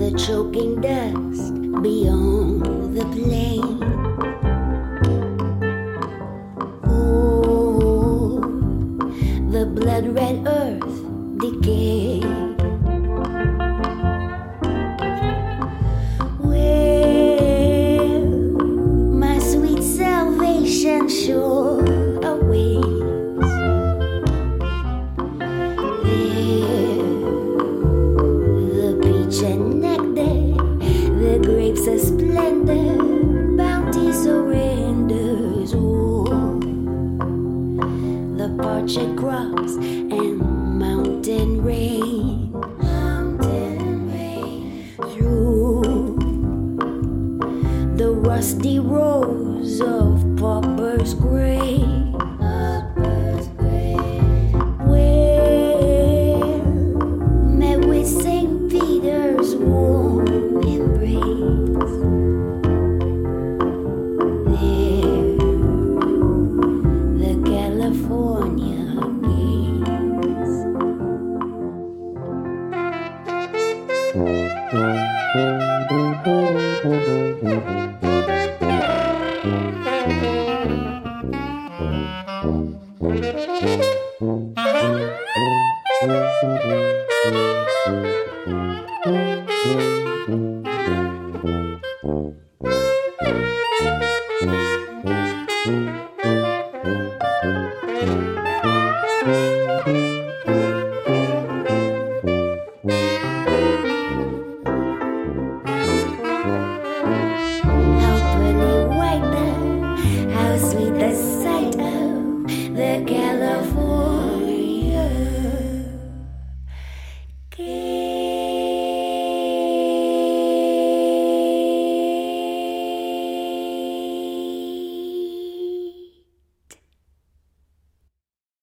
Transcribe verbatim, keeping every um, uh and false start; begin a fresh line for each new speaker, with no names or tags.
the choking dust beyond the plain. Oh, the blood red earth decay. Where my sweet salvation sure awaits. There, the peach and nectar, the grapes of splendor, bounty surrenders. Oh, the parched crops and mountain rain, mountain rain through the rusty rows of pauper's grave. Pauper's grave, where met with Saint Peter's warm embrace. There, the California gates. Thank you.